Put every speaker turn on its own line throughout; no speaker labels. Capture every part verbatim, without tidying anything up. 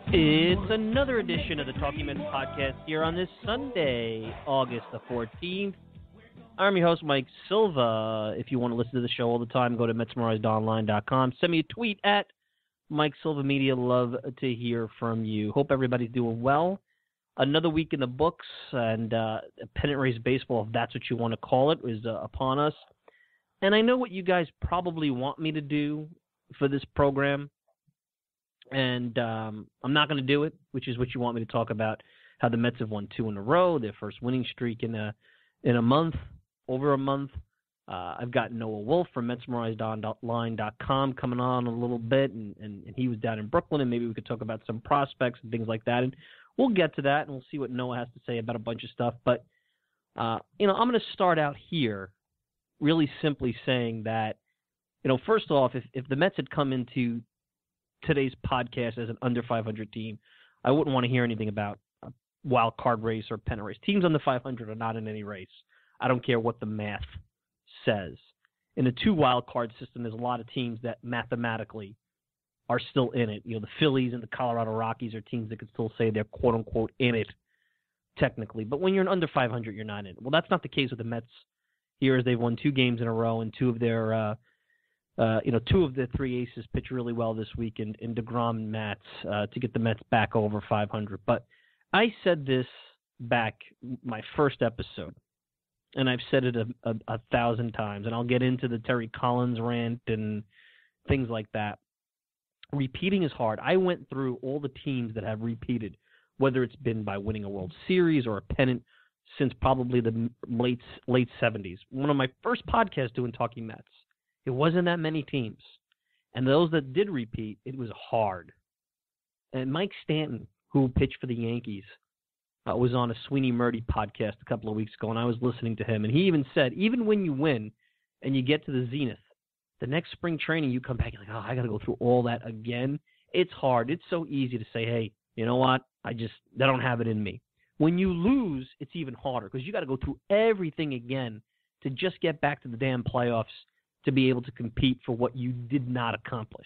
It's another edition of the Talking Mets podcast here on this Sunday, August the fourteenth. I'm your host, Mike Silva. If you want to listen to the show all the time, go to mets memorized online dot com. Send me a tweet at Mike Silva Media. Love to hear from you. Hope everybody's doing well. Another week in the books, and uh, pennant race baseball, if that's what you want to call it, is uh, upon us. And I know what you guys probably want me to do for this program. And um, I'm not going to do it, which is what you want me to talk about, how the Mets have won two in a row, their first winning streak in a in a month, over a month. Uh, I've got Noah Wolf from mets memorized online dot com coming on a little bit, and, and, and he was down in Brooklyn, and maybe we could talk about some prospects and things like that. And we'll get to that, and we'll see what Noah has to say about a bunch of stuff. But, uh, you know, I'm going to start out here really simply saying that, you know, first off, if, if the Mets had come into today's podcast as an under five hundred team, I wouldn't want to hear anything about a wild card race or pennant race. Teams under five hundred are not in any race. I don't care what the math says. In a two wild card system, there's a lot of teams that mathematically are still in it. You know, the Phillies and the Colorado Rockies are teams that could still say they're quote unquote in it technically. But when you're an under five hundred, you're not in it. Well, that's not the case with the Mets here, as they've won two games in a row, and two of their uh, Uh, you know, two of the three aces pitched really well this week in, in DeGrom and Matz uh, to get the Mets back over five hundred. But I said this back my first episode, and I've said it a, a, a thousand times, and I'll get into the Terry Collins rant and things like that. Repeating is hard. I went through all the teams that have repeated, whether it's been by winning a World Series or a pennant since probably the late late seventies. One of my first podcasts doing Talking Mets. It wasn't that many teams. And those that did repeat, it was hard. And Mike Stanton, who pitched for the Yankees, uh, was on a Sweeney Murdy podcast a couple of weeks ago, and I was listening to him. And he even said, even when you win and you get to the zenith, the next spring training you come back, you're like, oh, I got to go through all that again. It's hard. It's so easy to say, hey, you know what? I just, I don't have it in me. When you lose, it's even harder because you got to go through everything again to just get back to the damn playoffs, to be able to compete for what you did not accomplish.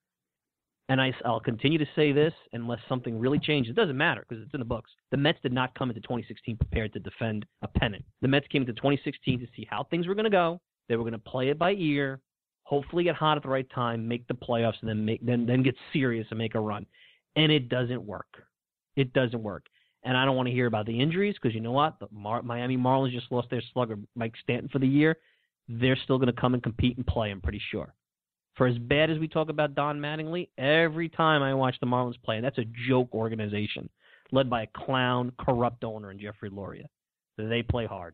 And I, I'll continue to say this unless something really changes. It doesn't matter because it's in the books. The Mets did not come into twenty sixteen prepared to defend a pennant. The Mets came into twenty sixteen to see how things were going to go. They were going to play it by ear, hopefully get hot at the right time, make the playoffs, and then make then then get serious and make a run. And it doesn't work. It doesn't work. And I don't want to hear about the injuries because you know what? The Mar- Miami Marlins just lost their slugger, Mike Stanton, for the year. They're still going to come and compete and play, I'm pretty sure. For as bad as we talk about Don Mattingly, every time I watch the Marlins play, and that's a joke organization, led by a clown, corrupt owner in Jeffrey Loria. They play hard.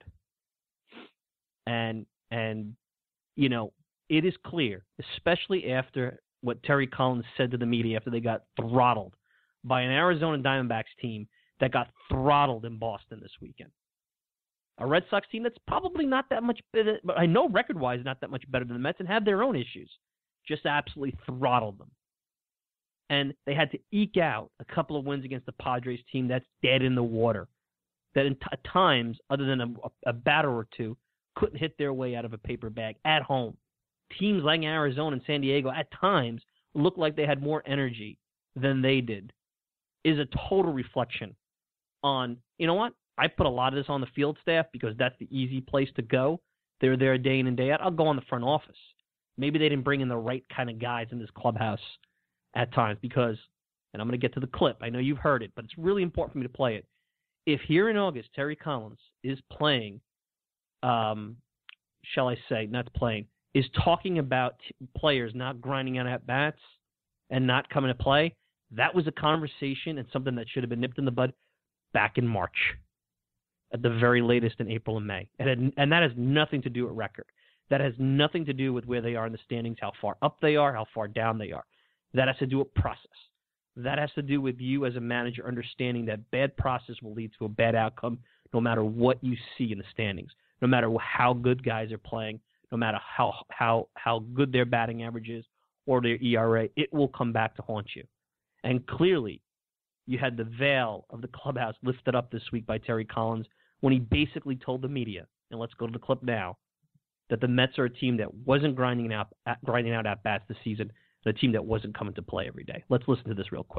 And, and you know, it is clear, especially after what Terry Collins said to the media after they got throttled by an Arizona Diamondbacks team that got throttled in Boston this weekend. A Red Sox team that's probably not that much better, but I know record-wise not that much better than the Mets and have their own issues. Just absolutely throttled them. And they had to eke out a couple of wins against the Padres team that's dead in the water. That in t- at times, other than a, a batter or two, couldn't hit their way out of a paper bag at home. Teams like Arizona and San Diego at times looked like they had more energy than they did. Is a total reflection on, you know what? I put a lot of this on the field staff because that's the easy place to go. They're there day in and day out. I'll go on the front office. Maybe they didn't bring in the right kind of guys in this clubhouse at times because, and I'm going to get to the clip. I know you've heard it, but it's really important for me to play it. If here in August, Terry Collins is playing, um, shall I say, not playing, is talking about t- players not grinding out at-bats and not coming to play, that was a conversation and something that should have been nipped in the bud back in March. At the very latest in April and May. And, it, and that has nothing to do with record. That has nothing to do with where they are in the standings, how far up they are, how far down they are. That has to do with process. That has to do with you as a manager understanding that bad process will lead to a bad outcome no matter what you see in the standings, no matter how good guys are playing, no matter how how how good their batting average is or their E R A, it will come back to haunt you. And clearly, you had the veil of the clubhouse lifted up this week by Terry Collins when he basically told the media, and let's go to the clip now, that the Mets are a team that wasn't grinding out grinding out at bats this season, and a team that wasn't coming to play every day. Let's listen to this real quick.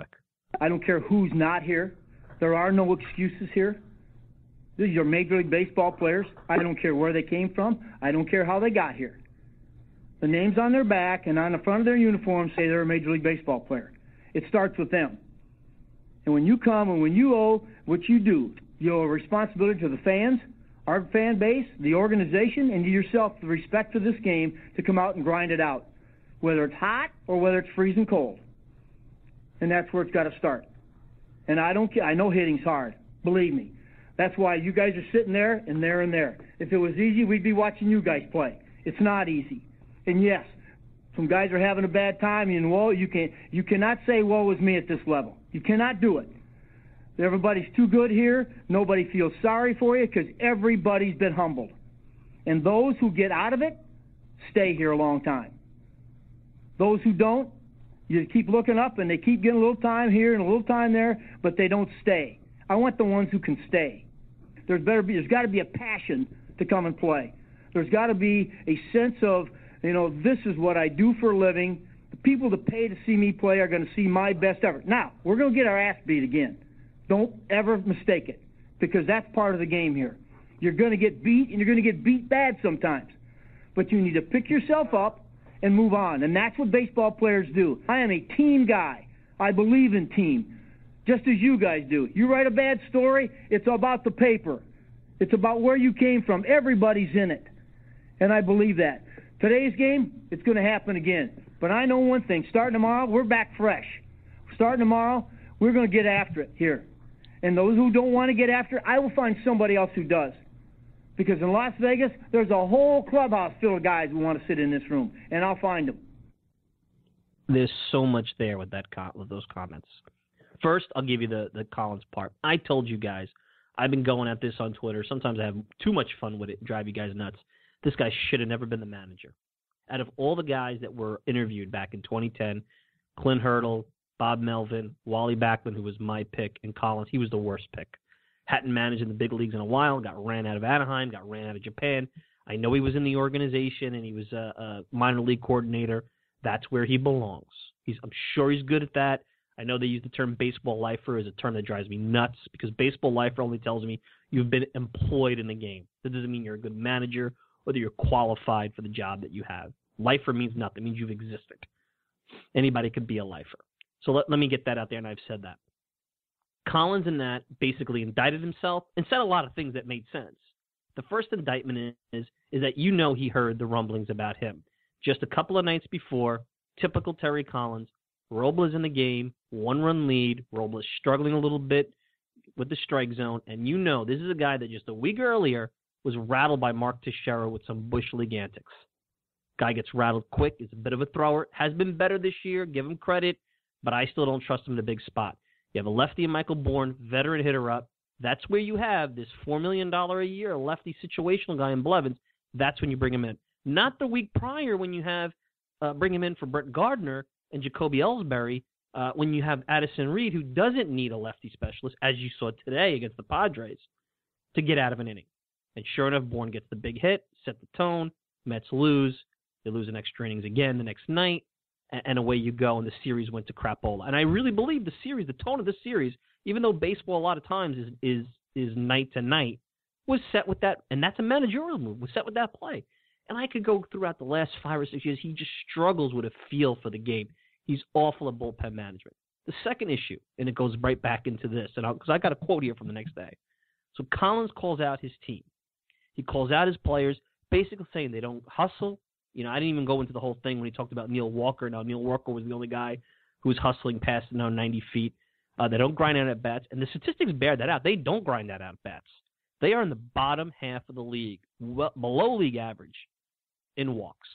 I don't care who's not here. There are no excuses here. These are your Major League Baseball players. I don't care where they came from. I don't care how they got here. The names on their back and on the front of their uniform say they're a Major League Baseball player. It starts with them. And when you come and when you owe what you do, you owe a responsibility to the fans, our fan base, the organization, and to yourself, the respect for this game to come out and grind it out, whether it's hot or whether it's freezing cold. And that's where it's got to start. And I don't care. I know hitting's hard. Believe me. That's why you guys are sitting there and there and there. If it was easy, we'd be watching you guys play. It's not easy. And yes, some guys are having a bad time, and well, you can you cannot say woe is me at this level. You cannot do it. Everybody's too good here. Nobody feels sorry for you because everybody's been humbled. And those who get out of it stay here a long time. Those who don't, you keep looking up and they keep getting a little time here and a little time there, but they don't stay. I want the ones who can stay. There's better be there's got to be a passion to come and play. There's got to be a sense of, you know, this is what I do for a living. The people that pay to see me play are going to see my best effort. Now, we're going to get our ass beat again. Don't ever mistake it, because that's part of the game here. You're going to get beat, and you're going to get beat bad sometimes. But you need to pick yourself up and move on, and that's what baseball players do. I am a team guy. I believe in team, just as you guys do. You write a bad story, it's about the paper. It's about where you came from. Everybody's in it, and I believe that. Today's game, it's going to happen again. But I know one thing. Starting tomorrow, we're back fresh. Starting tomorrow, we're going to get after it here. And those who don't want to get after it, I will find somebody else who does. Because in Las Vegas, there's a whole clubhouse full of guys who want to sit in this room, and I'll find them.
There's so much there with that com- with those comments. First, I'll give you the, the Collins part. I told you guys, I've been going at this on Twitter. Sometimes I have too much fun with it, drive you guys nuts. This guy should have never been the manager. Out of all the guys that were interviewed back in twenty ten, Clint Hurdle, Bob Melvin, Wally Backman, who was my pick, and Collins, he was the worst pick. Hadn't managed in the big leagues in a while, got ran out of Anaheim, got ran out of Japan. I know he was in the organization, and he was a, a minor league coordinator. That's where he belongs. He's, I'm sure he's good at that. I know they use the term baseball lifer as a term that drives me nuts, because baseball lifer only tells me you've been employed in the game. That doesn't mean you're a good manager, whether you're qualified for the job that you have. Lifer means nothing. It means you've existed. Anybody could be a lifer. So let, let me get that out there, and I've said that. Collins in that basically indicted himself and said a lot of things that made sense. The first indictment is, is that you know he heard the rumblings about him. Just a couple of nights before, typical Terry Collins, Robles in the game, one-run lead, Robles struggling a little bit with the strike zone, and you know this is a guy that just a week earlier was rattled by Mark Teixeira with some Bush League antics. Guy gets rattled quick, is a bit of a thrower, has been better this year, give him credit, but I still don't trust him in a big spot. You have a lefty and Michael Bourne, veteran hitter up. That's where you have this four million dollars a year lefty situational guy in Blevins. That's when you bring him in. Not the week prior when you have uh, bring him in for Brett Gardner and Jacoby Ellsbury, uh, when you have Addison Reed, who doesn't need a lefty specialist, as you saw today against the Padres, to get out of an inning. And sure enough, Bourne gets the big hit, set the tone, Mets lose. They lose in extra innings again the next night, and, and away you go, and the series went to crapola. And I really believe the series, the tone of the series, even though baseball a lot of times is is is night to night, was set with that, and that's a managerial move, was set with that play. And I could go throughout the last five or six years, he just struggles with a feel for the game. He's awful at bullpen management. The second issue, and it goes right back into this, and because I got a quote here from the next day. So Collins calls out his team. He calls out his players, basically saying they don't hustle. You know, I didn't even go into the whole thing when he talked about Neil Walker. Now, Neil Walker was the only guy who was hustling past now ninety feet. Uh, they don't grind out at bats, and the statistics bear that out. They don't grind out at bats. They are in the bottom half of the league, well, below league average in walks.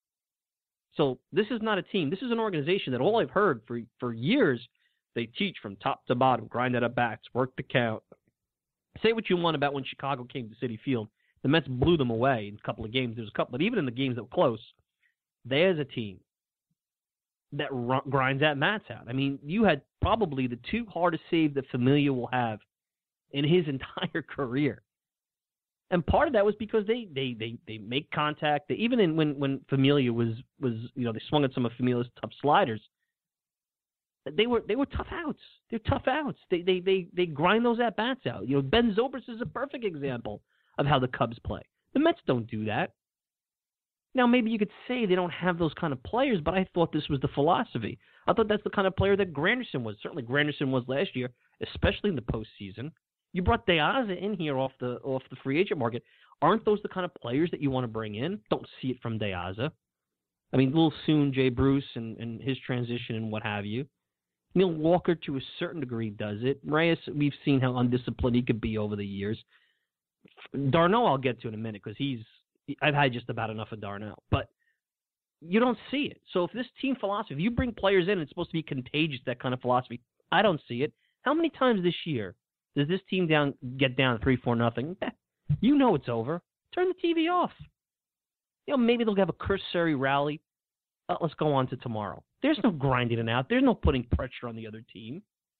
So this is not a team. This is an organization that all I've heard for for years, they teach from top to bottom, grind out at bats, work the count. Say what you want about when Chicago came to Citi Field. The Mets blew them away in a couple of games. There's a couple, but even in the games that were close, there's a team that r- grinds that Mats out. I mean, you had probably the two hardest saves that Familia will have in his entire career. And part of that was because they they they, they make contact. They, even in when, when Familia was, was, you know, they swung at some of Familia's tough sliders, they were they were tough outs. They're tough outs. They they they they grind those at bats out. You know, Ben Zobrist is a perfect example of how the Cubs play. The Mets don't do that. Now, maybe you could say they don't have those kind of players, but I thought this was the philosophy. I thought that's the kind of player that Granderson was. Certainly Granderson was last year, especially in the postseason. You brought De Aza in here off the off the free agent market. Aren't those the kind of players that you want to bring in? Don't see it from De Aza. I mean, a little soon, Jay Bruce and, and his transition and what have you. Neil Walker, to a certain degree, does it. Reyes, we've seen how undisciplined he could be over the years. d'Arnaud I'll get to in a minute because he's I've had just about enough of d'Arnaud. But you don't see it. So if this team philosophy, if you bring players in, it's supposed to be contagious, that kind of philosophy. I don't see it. How many times this year does this team down get down three, four, nothing? You know it's over. Turn the T V off. You know, maybe they'll have a cursory rally. Uh, let's go on to tomorrow. There's no grinding it out. There's no putting pressure on the other team.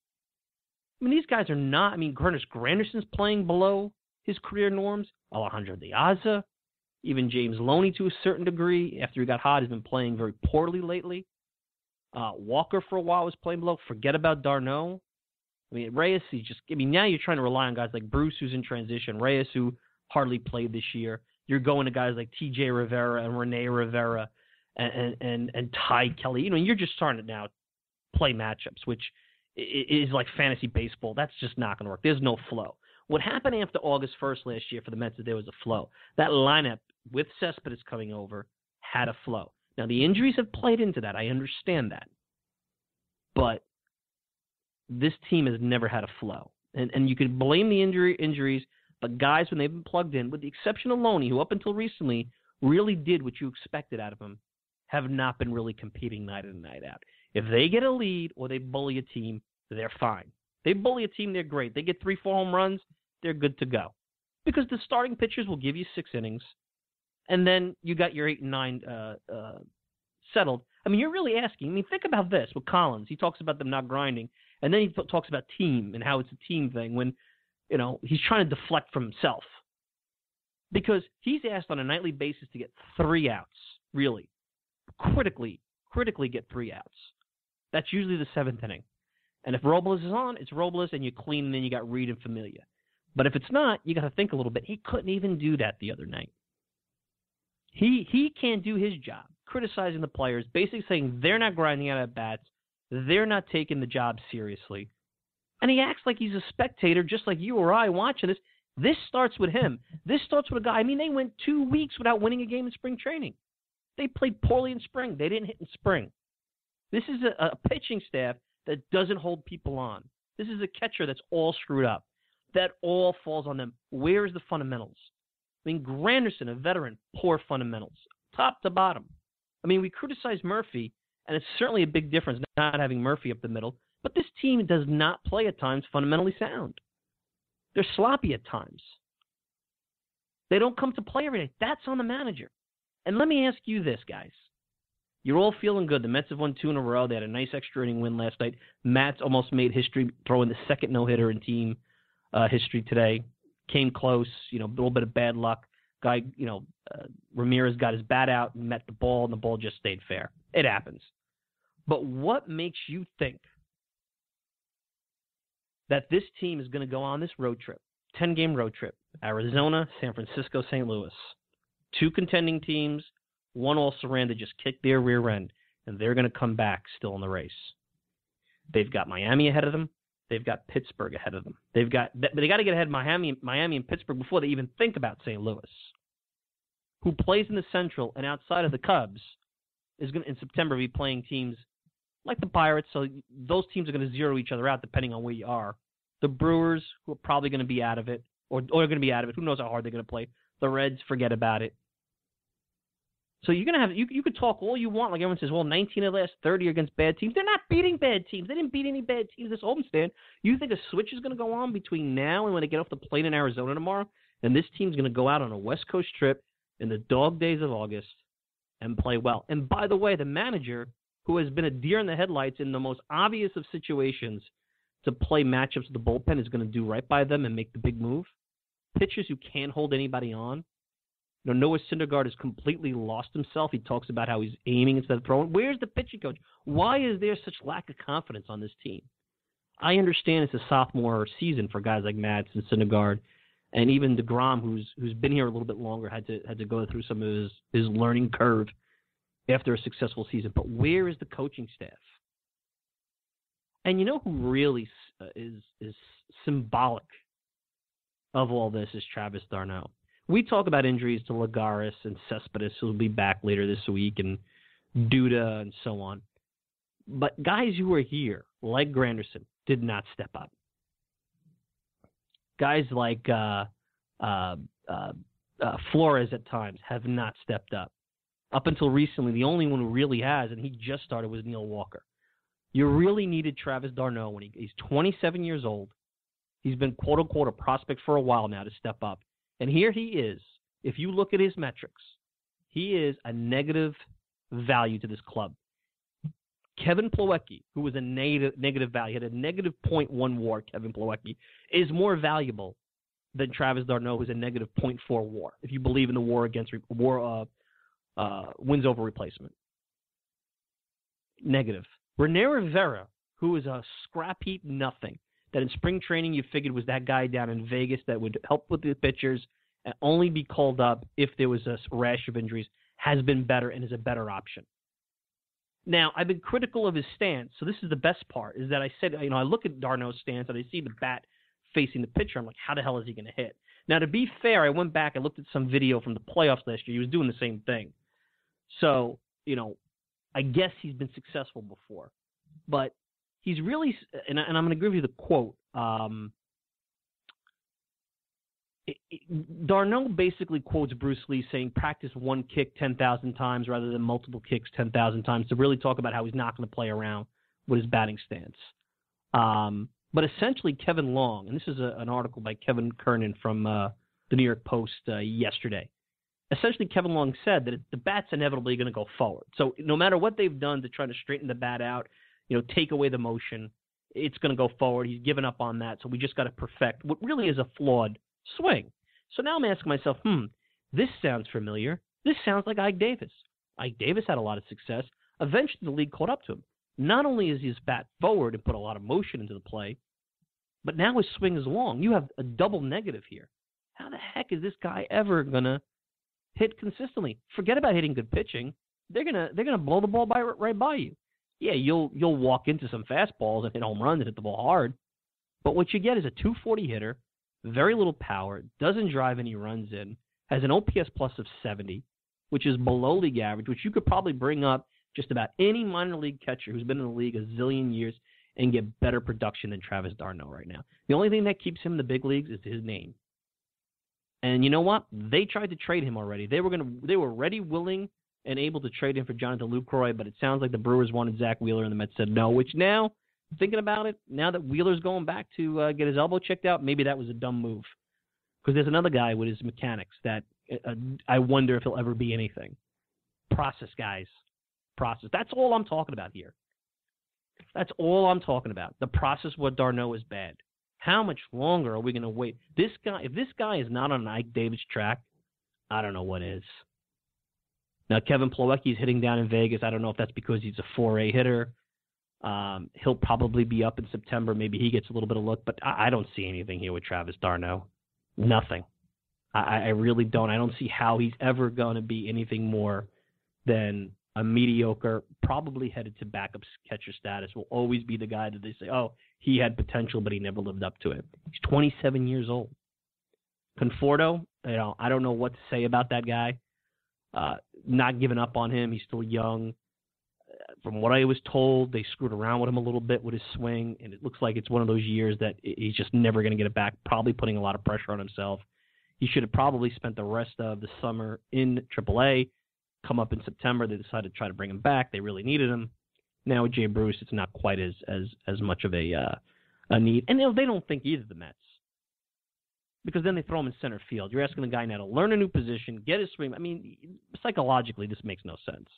I mean, these guys are not. I mean, Curtis Granderson's playing below his career norms. Alejandro De Aza, even James Loney to a certain degree. After he got hot, has been playing very poorly lately. Uh, Walker for a while was playing below. Forget about d'Arnaud. I mean, Reyes, he just. I mean, now you're trying to rely on guys like Bruce, who's in transition. Reyes, who hardly played this year. You're going to guys like T J Rivera and Rene Rivera and and and, and Ty Kelly. You know, you're just starting to now play matchups, which is like fantasy baseball. That's just not going to work. There's no flow. What happened after August first last year for the Mets is there was a flow. That lineup with Cespedes coming over had a flow. Now, the injuries have played into that. I understand that. But this team has never had a flow. And and you could blame the injury injuries, but guys, when they've been plugged in, with the exception of Loney, who up until recently really did what you expected out of him, have not been really competing night in and night out. If they get a lead or they bully a team, they're fine. They bully a team, they're great. They get three, four home runs, they're good to go. Because the starting pitchers will give you six innings, and then you got your eight and nine uh, uh, settled. I mean, you're really asking. I mean, think about this with Collins. He talks about them not grinding, and then he t- talks about team and how it's a team thing when, you know, he's trying to deflect from himself. Because he's asked on a nightly basis to get three outs, really. Critically, critically get three outs. That's usually the seventh inning. And if Robles is on, it's Robles, and you clean, and then you got Reed and Familia. But if it's not, you got to think a little bit. He couldn't even do that the other night. He he can't do his job, criticizing the players, basically saying they're not grinding out at bats, they're not taking the job seriously. And he acts like he's a spectator, just like you or I watching this. This starts with him. This starts with a guy. I mean, they went two weeks without winning a game in spring training. They played poorly in spring. They didn't hit in spring. This is a, a pitching staff that doesn't hold people on. This is a catcher that's all screwed up. That all falls on them. Where is the fundamentals? I mean, Granderson, a veteran, poor fundamentals, top to bottom. I mean, we criticize Murphy, and it's certainly a big difference not having Murphy up the middle, but this team does not play at times fundamentally sound. They're sloppy at times. They don't come to play every day. That's on the manager. And let me ask you this, guys. You're all feeling good. The Mets have won two in a row. They had a nice extra inning win last night. Matt's almost made history, throwing the second no-hitter in team uh, history today. Came close, you know, a little bit of bad luck. Guy, you know, uh, Ramirez got his bat out and met the ball, and the ball just stayed fair. It happens. But what makes you think that this team is going to go on this road trip, ten-game road trip, Arizona, San Francisco, Saint Louis, two contending teams, one also ran to just kick their rear end, and they're going to come back still in the race. They've got Miami ahead of them. They've got Pittsburgh ahead of them. They've got, but they got to get ahead of Miami, Miami and Pittsburgh before they even think about Saint Louis, who plays in the Central and outside of the Cubs is going to, in September, be playing teams like the Pirates. So those teams are going to zero each other out depending on where you are. The Brewers, who are probably going to be out of it, or, or are going to be out of it. Who knows how hard they're going to play? The Reds, forget about it. So you're gonna have you you could talk all you want, like everyone says, well, nineteen of the last thirty are against bad teams. They're not beating bad teams. They didn't beat any bad teams this homestand. You think a switch is gonna go on between now and when they get off the plane in Arizona tomorrow, and this team's gonna go out on a West Coast trip in the dog days of August and play well. And by the way, the manager, who has been a deer in the headlights in the most obvious of situations to play matchups with the bullpen, is gonna do right by them and make the big move. Pitchers who can't hold anybody on. You know, Noah Syndergaard has completely lost himself. He talks about how he's aiming instead of throwing. Where's the pitching coach? Why is there such lack of confidence on this team? I understand it's a sophomore season for guys like Matz and Syndergaard, and even DeGrom, who's who's been here a little bit longer, had to had to go through some of his, his learning curve after a successful season. But where is the coaching staff? And you know who really uh, is is symbolic of all this is Travis d'Arnaud. We talk about injuries to Lagares and Cespedes, who will be back later this week, and Duda and so on. But guys who are here, like Granderson, did not step up. Guys like uh, uh, uh, uh, Flores at times have not stepped up. Up until recently, the only one who really has, and he just started, was Neil Walker. You really needed Travis d'Arnaud when he, he's twenty-seven years old. He's been, quote-unquote, a prospect for a while now to step up. And here he is. If you look at his metrics, he is a negative value to this club. Kevin Plawecki, who was a negative, negative value, had a negative point one war, Kevin Plawecki, is more valuable than Travis d'Arnaud, who's a negative point four war, if you believe in the war against war uh, uh, wins over replacement. Negative. Rene Rivera, who is a scrap heap nothing, that in spring training you figured was that guy down in Vegas that would help with the pitchers and only be called up if there was a rash of injuries, has been better and is a better option. Now, I've been critical of his stance, so this is the best part, is that I said, you know, I look at d'Arnaud's stance and I see the bat facing the pitcher. I'm like, how the hell is he going to hit? Now, to be fair, I went back and looked at some video from the playoffs last year. He was doing the same thing. So, you know, I guess he's been successful before. But he's really, and, and I'm going to give you the quote. Um, it, it, d'Arnaud basically quotes Bruce Lee saying, practice one kick ten thousand times rather than multiple kicks ten thousand times, to really talk about how he's not going to play around with his batting stance. Um, but essentially, Kevin Long, and this is a, an article by Kevin Kernan from uh, the New York Post uh, yesterday. Essentially, Kevin Long said that it, the bat's inevitably going to go forward. So no matter what they've done to try to straighten the bat out, you know, take away the motion, it's going to go forward. He's given up on that, so we just got to perfect what really is a flawed swing. So now I'm asking myself, hmm, this sounds familiar. This sounds like Ike Davis. Ike Davis had a lot of success. Eventually, the league caught up to him. Not only is his bat forward and put a lot of motion into the play, but now his swing is long. You have a double negative here. How the heck is this guy ever going to hit consistently? Forget about hitting good pitching. They're gonna they're gonna blow the ball by right by you. Yeah, you'll you'll walk into some fastballs and hit home runs and hit the ball hard, but what you get is a two forty hitter, very little power, doesn't drive any runs in, has an O P S plus of seventy, which is below league average, which you could probably bring up just about any minor league catcher who's been in the league a zillion years and get better production than Travis d'Arnaud right now. The only thing that keeps him in the big leagues is his name. And you know what? They tried to trade him already. They were gonna. They were ready, willing, and able to trade him for Jonathan Lucroy, but it sounds like the Brewers wanted Zach Wheeler, and the Mets said no, which now, thinking about it, now that Wheeler's going back to uh, get his elbow checked out, maybe that was a dumb move. Because there's another guy with his mechanics that uh, I wonder if he'll ever be anything. Process, guys. Process. That's all I'm talking about here. That's all I'm talking about. The process what d'Arnaud is bad. How much longer are we going to wait? This guy, if this guy is not on an Ike Davis track, I don't know what is. Now, Kevin Plawecki is hitting down in Vegas. I don't know if that's because he's a four A hitter. Um, he'll probably be up in September. Maybe he gets a little bit of look, but I, I don't see anything here with Travis d'Arnaud. Nothing. I, I really don't. I don't see how he's ever going to be anything more than a mediocre, probably headed to backup catcher status. Will always be the guy that they say, oh, he had potential, but he never lived up to it. He's twenty-seven years old. Conforto, you know, I don't know what to say about that guy. Uh, not giving up on him. He's still young. Uh, from what I was told, they screwed around with him a little bit with his swing, and it looks like it's one of those years that he's just never going to get it back, probably putting a lot of pressure on himself. He should have probably spent the rest of the summer in triple A. Come up in September, they decided to try to bring him back. They really needed him. Now with Jay Bruce, it's not quite as as, as much of a uh, a need. And they, they don't think either, the Mets. Because then they throw him in center field. You're asking the guy now to learn a new position, get his swing. I mean, psychologically, this makes no sense.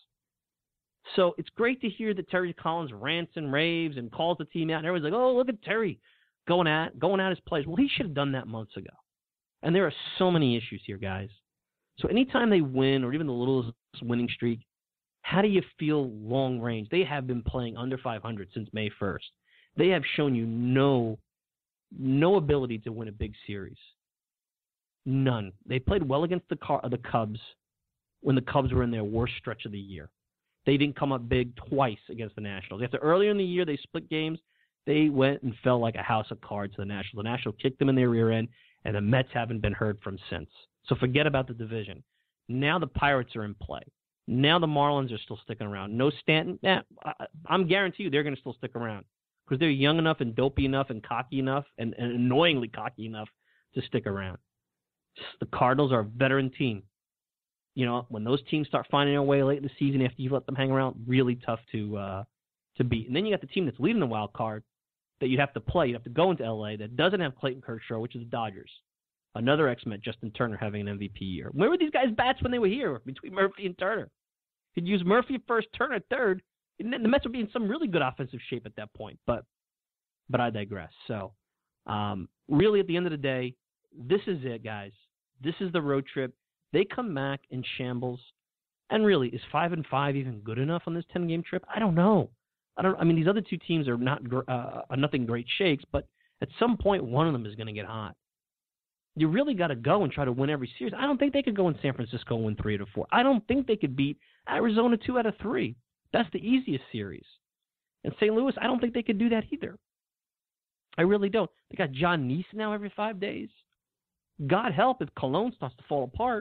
So it's great to hear that Terry Collins rants and raves and calls the team out. And everyone's like, oh, look at Terry going at, going at his players. Well, he should have done that months ago. And there are so many issues here, guys. So anytime they win, or even the littlest winning streak, how do you feel long range? They have been playing under five hundred since May first. They have shown you no, no ability to win a big series. None. They played well against the Car- the Cubs when the Cubs were in their worst stretch of the year. They didn't come up big twice against the Nationals. After earlier in the year they split games, they went and fell like a house of cards to the Nationals. The Nationals kicked them in their rear end, and the Mets haven't been heard from since. So forget about the division. Now the Pirates are in play. Now the Marlins are still sticking around. No Stanton. Eh, I, I'm guarantee you they're going to still stick around because they're young enough and dopey enough and cocky enough and, and annoyingly cocky enough to stick around. The Cardinals are a veteran team. You know, when those teams start finding their way late in the season after you let them hang around, really tough to uh, to beat. And then you got the team that's leading the wild card that you'd have to play. You'd have to go into L A that doesn't have Clayton Kershaw, which is the Dodgers. Another Ex-Met, Justin Turner, having an M V P year. Where were these guys' bats when they were here between Murphy and Turner? Could use Murphy at first, Turner at third, and then the Mets would be in some really good offensive shape at that point. But but I digress. So um, really, at the end of the day, this is it, guys. This is the road trip. They come back in shambles, and really, is five and five even good enough on this ten-game trip? I don't know. I don't. I mean, these other two teams are not uh, are nothing great shakes, but at some point, one of them is going to get hot. You really got to go and try to win every series. I don't think they could go in San Francisco and win three out of four. I don't think they could beat Arizona two out of three. That's the easiest series. And Saint Louis, I don't think they could do that either. I really don't. They got John Neese now every five days. God help if Cologne starts to fall apart.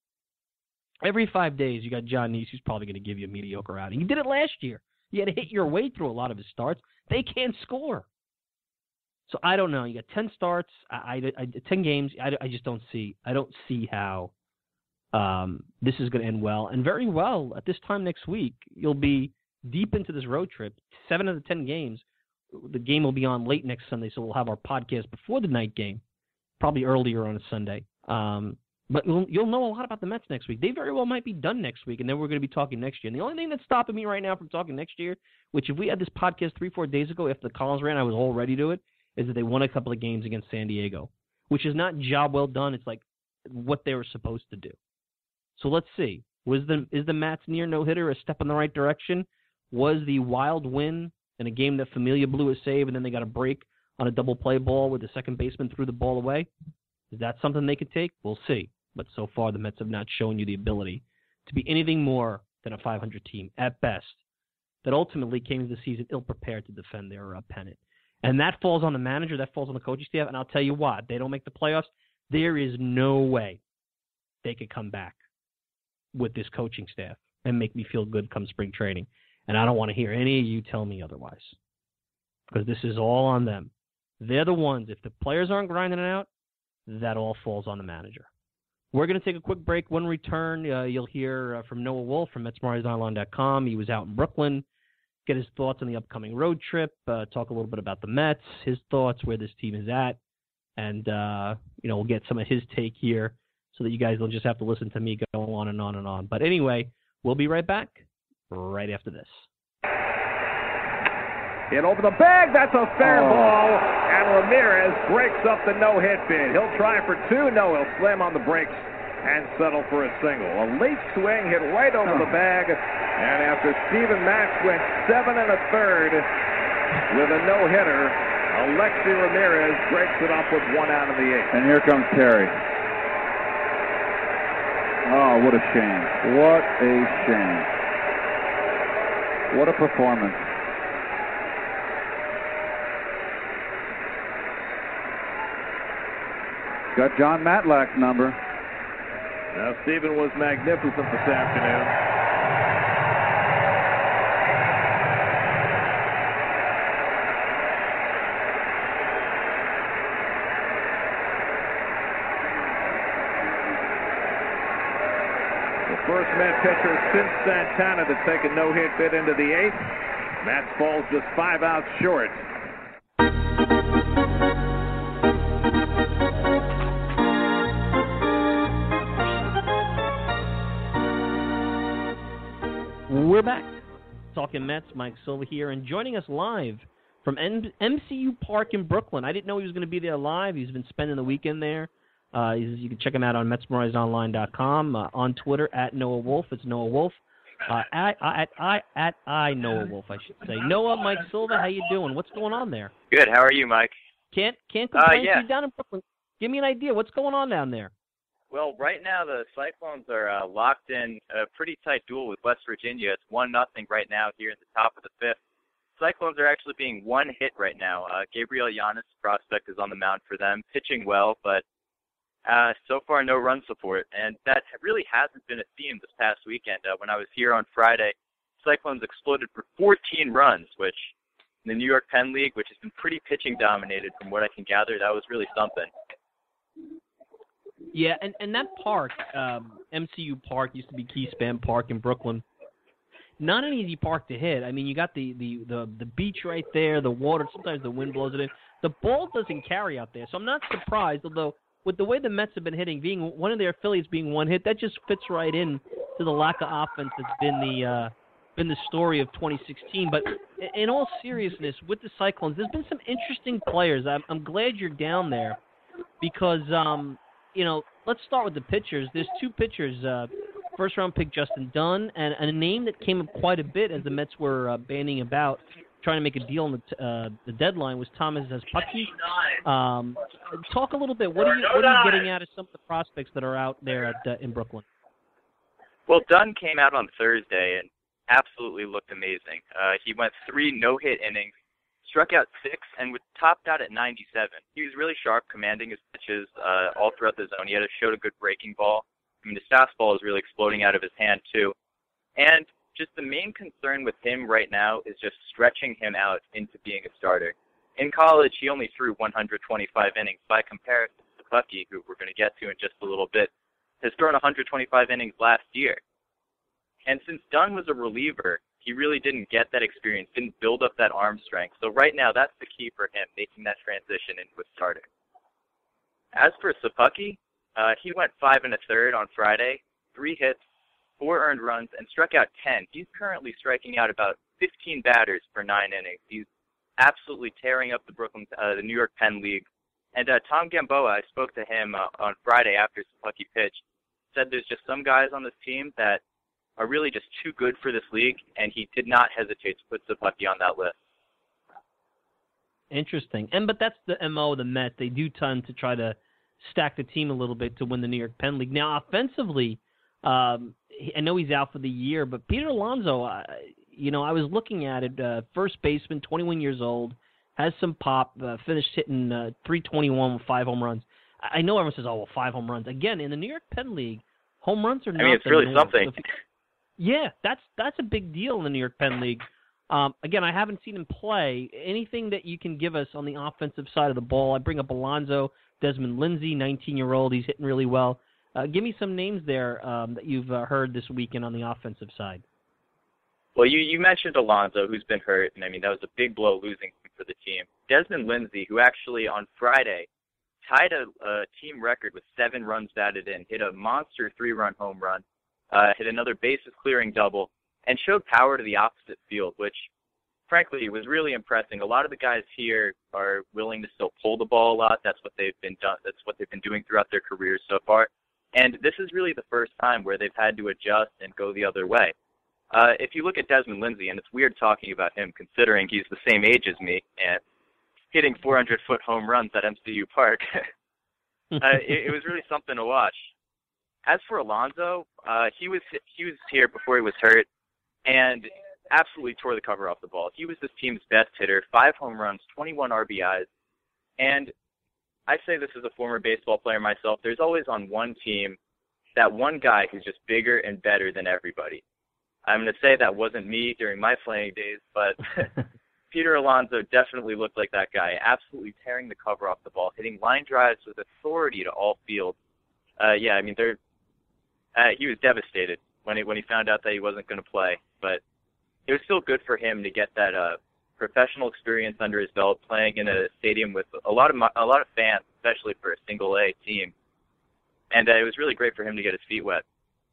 Every five days, you got John Neese, who's probably going to give you a mediocre outing. He did it last year. You had to hit your way through a lot of his starts. They can't score. So I don't know. You got ten starts, I, I, I, ten games. I, I just don't see. I don't see how um, this is going to end well. And very well at this time next week, you'll be deep into this road trip. Seven of the ten games. The game will be on late next Sunday, so we'll have our podcast before the night game, probably earlier on a Sunday. Um, but you'll, you'll know a lot about the Mets next week. They very well might be done next week, and then we're going to be talking next year. And the only thing that's stopping me right now from talking next year, which if we had this podcast three, four days ago after the Collins ran, I was all ready to it, is that they won a couple of games against San Diego, which is not job well done. It's like what they were supposed to do. So let's see. Was the is the Mets near no-hitter a step in the right direction? Was the wild win in a game that Familia blew a save and then they got a break on a double play ball where the second baseman threw the ball away? Is that something they could take? We'll see. But so far, the Mets have not shown you the ability to be anything more than a five hundred team at best that ultimately came into the season ill-prepared to defend their uh, pennant. And that falls on the manager, that falls on the coaching staff, and I'll tell you what, they don't make the playoffs, there is no way they could come back with this coaching staff and make me feel good come spring training. And I don't want to hear any of you tell me otherwise, because this is all on them. They're the ones. If the players aren't grinding it out, that all falls on the manager. We're going to take a quick break. When we return, uh, you'll hear uh, from Noah Wolf from Mets Marais Online dot com. He was out in Brooklyn, get his thoughts on the upcoming road trip, uh, talk a little bit about the Mets, his thoughts, where this team is at, and uh, you know, we'll get some of his take here so that you guys don't just have to listen to me go on and on and on. But anyway, we'll be right back right after this.
Hit over the bag. That's a fair oh. ball. And Ramirez breaks up the no-hit bid. He'll try for two. No, he'll slam on the brakes and settle for a single. A late swing hit right over oh. the bag. And after Steven Matz went seven and a third with a no-hitter, Alexi Ramirez breaks it up with one out of the eighth.
And here comes Terry. Oh, what a shame. What a shame. What a performance. Got John Matlack's number.
Now, Steven was magnificent this afternoon. The first Met pitcher since Santana to take a no-hit bid into the eighth. Matz falls just five outs short.
We're back. Talking Mets, Mike Silva here, and joining us live from M C U Park in Brooklyn. I didn't know he was going to be there live. He's been spending the weekend there Uh, you can check him out on Metsmerized Online dot com. Uh, on Twitter, at Noah Wolf. It's Noah Wolf. Uh, at, at, at, at I Noah Wolf, I should say. Noah, Mike Silva, how you doing? What's going on there?
Good. How are you, Mike?
Can't can't complain.
Uh, yeah.
You're down in Brooklyn. Give me an idea. What's going on down there?
Well, right now the Cyclones are uh, locked in a pretty tight duel with West Virginia. It's one nothing right now here at the top of the fifth. Cyclones are actually being one hit right now. Uh, Gabriel Llanes, prospect, is on the mound for them, pitching well, but uh, so far no run support. And that really hasn't been a theme this past weekend. Uh, when I was here on Friday, Cyclones exploded for fourteen runs, which in the New York Penn League, which has been pretty pitching dominated from what I can gather, that was really something.
Yeah, and, and that park, um, M C U Park, used to be Keyspan Park in Brooklyn. Not an easy park to hit. I mean, you got the, the, the, the beach right there, the water, sometimes the wind blows it in. The ball doesn't carry out there, so I'm not surprised, although with the way the Mets have been hitting, being one of their affiliates being one hit, that just fits right in to the lack of offense that's been the uh, been the story of twenty sixteen. But in all seriousness, with the Cyclones, there's been some interesting players. I'm, I'm glad you're down there because, um, you know, let's start with the pitchers. There's two pitchers, uh, first-round pick Justin Dunn, and, and a name that came up quite a bit as the Mets were uh, banding about, trying to make a deal on the, t- uh, the deadline, was Thomas Zespucki. Um, talk a little bit. What are you what are you getting at of some of the prospects that are out there at, uh, in Brooklyn?
Well, Dunn came out on Thursday and absolutely looked amazing. Uh, he went three no-hit innings, struck out six, and was topped out at ninety-seven. He was really sharp, commanding his pitches uh, all throughout the zone. He had a, showed a good breaking ball. I mean, his fastball is really exploding out of his hand, too. And just the main concern with him right now is just stretching him out into being a starter. In college, he only threw one hundred twenty-five innings. By comparison to Bucky, who we're going to get to in just a little bit, has thrown one hundred twenty-five innings last year. And since Dunn was a reliever, he really didn't get that experience, didn't build up that arm strength. So right now, that's the key for him, making that transition into a starter. As for Zespucki, uh, he went five and a third on Friday, three hits, four earned runs, and struck out ten. He's currently striking out about fifteen batters for nine innings. He's absolutely tearing up the Brooklyn, uh, the New York Penn League. And uh, Tom Gamboa, I spoke to him uh, on Friday after Zespucki pitched, said there's just some guys on this team that are really just too good for this league, and he did not hesitate to put Zespucki on that list.
Interesting. And but that's the M O of the Mets. They do tend to try to stack the team a little bit to win the New York Penn League. Now, offensively, um, I know he's out for the year, but Peter Alonso, uh, you know, I was looking at it, uh, first baseman, twenty-one years old, has some pop, uh, finished hitting uh, three twenty-one with five home runs. I know everyone says, oh, well, five home runs. Again, in the New York Penn League, home runs are not
I mean, it's really
norm.
something.
So Yeah, that's that's a big deal in the New York Penn League. Um, again, I haven't seen him play. Anything that you can give us on the offensive side of the ball? I bring up Alonso, Desmond Lindsay, nineteen-year-old. He's hitting really well. Uh, give me some names there um, that you've uh, heard this weekend on the offensive side.
Well, you, you mentioned Alonso, who's been hurt, and I mean, that was a big blow losing him for the team. Desmond Lindsay, who actually on Friday tied a, a team record with seven runs batted in, hit a monster three-run home run, Uh, hit another bases-clearing double, and showed power to the opposite field, which, frankly, was really impressive. A lot of the guys here are willing to still pull the ball a lot. That's what they've been done. That's what they've been doing throughout their careers so far. And this is really the first time where they've had to adjust and go the other way. Uh, if you look at Desmond Lindsay, and it's weird talking about him considering he's the same age as me and hitting four hundred foot home runs at M C U Park, uh, it, it was really something to watch. As for Alonso, uh, he was he was here before he was hurt, and absolutely tore the cover off the ball. He was this team's best hitter, five home runs, twenty-one R B Is, and I say this as a former baseball player myself, there's always on one team that one guy who's just bigger and better than everybody. I'm going to say that wasn't me during my playing days, but Peter Alonso definitely looked like that guy, absolutely tearing the cover off the ball, hitting line drives with authority to all fields. Uh, yeah, I mean, they're Uh, he was devastated when he when he found out that he wasn't going to play, but it was still good for him to get that uh, professional experience under his belt, playing in a stadium with a lot of a lot of fans, especially for a single A team, and uh, it was really great for him to get his feet wet.